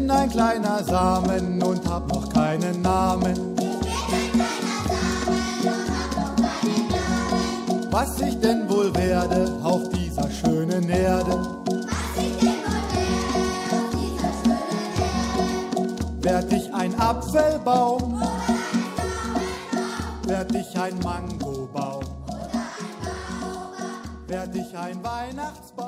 bin ein kleiner Samen und hab noch keinen Namen. Was ich denn wohl werde auf dieser schönen Erde? Werd ich ein Apfelbaum? Werd ich ein Mangobaum? Werd ich ein Weihnachtsbaum?